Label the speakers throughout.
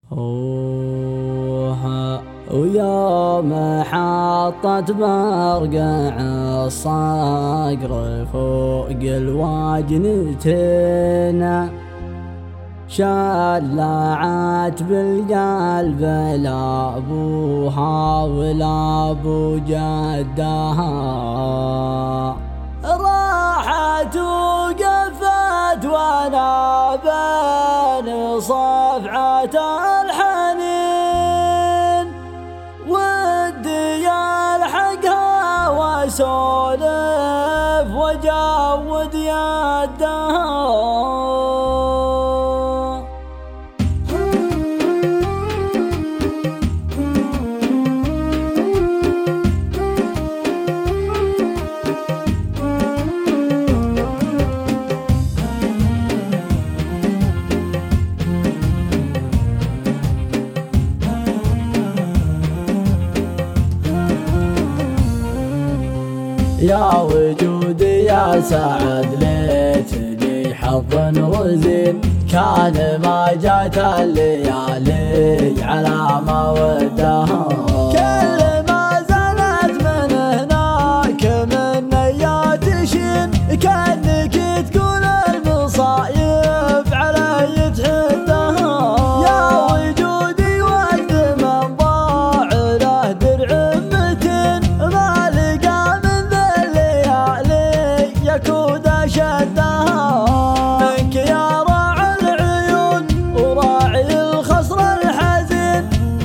Speaker 1: ويوم حطت برقع الصقر فوق الواجنتنا شلعت بالقلب لا ابوها ولا ابو جدها، راحت وقفت وانا بين صفعة الحنين ودي الحقها واسولف وجود يدها. يا وجودي يا سعد ليتني حظ رزين، كان ما جات الليالي على ما ودها. كل ما زلت من هناك من نيات شين كأنك تقول المصايب علي تحدها. يا وجودي وقت من ضاع له درع متين ما يكود شدها. منك يا راعي العيون وراعي الخصر الحزين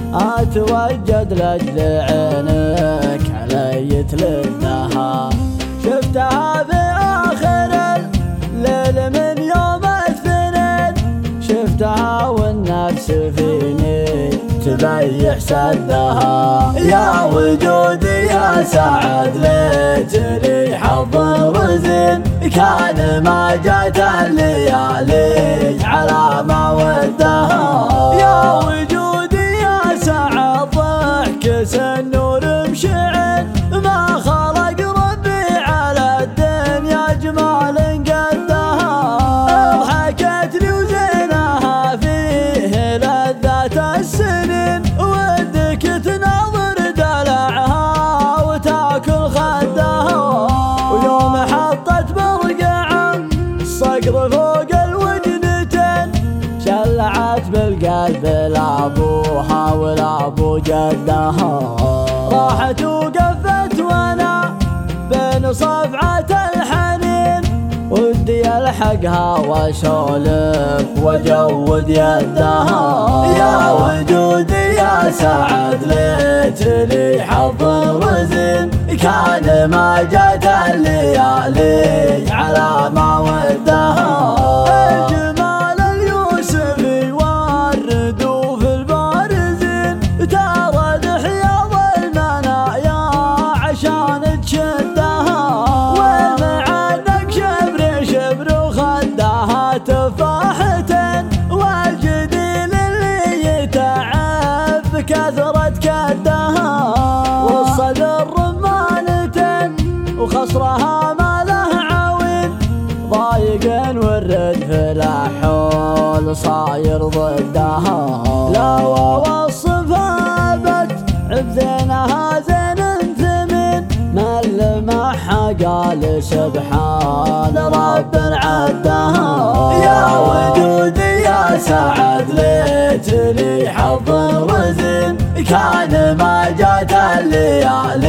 Speaker 1: اتوجد لاجل عينك علي تلدها. شفتها في اخر الليل من يوم الاثنين، شفتها والنفس فيني تبيح سدها. يا وجودي يا سعد ليتني حظ رزين، كان ما جات الليالي على ما ودها. يا وجودي يا سعد ضحك النور مشعل ما خلق ربي على الدنيا جمال قدها. ضحكت لي وزينها فيه لذات السنين ودك تناظر دلعها وتاكل خدها. ويوم حطت برقع الصقر فوق الوجنتين شلعت بالقلب لا ابوها ولا ابو جدها. راحت وقفت وانا بين صفعة الحنين ودي الحقها واسولف وجود يدها. يا وجودي يا سعد ليتني حظ رزين، كان ما جات الليالي على ما ودها. الجمال اليوسفي والردو في البارزين ترى الحياض المنايا عشان تشدها. والمعانك شبر شبر وخدها تفاحتين والجديل اللي يتعب بكثرة كدها. والصدر رمانتين وخصرها ما له عوين ضايق والرد في الحول صاير ضدها. لا ووصفها بت عبزينها زين ثمين ما لمحها قال سبحان رب عدها. يا وجودي يا سعد ليتني حظ رزين، كان ما جات الليالي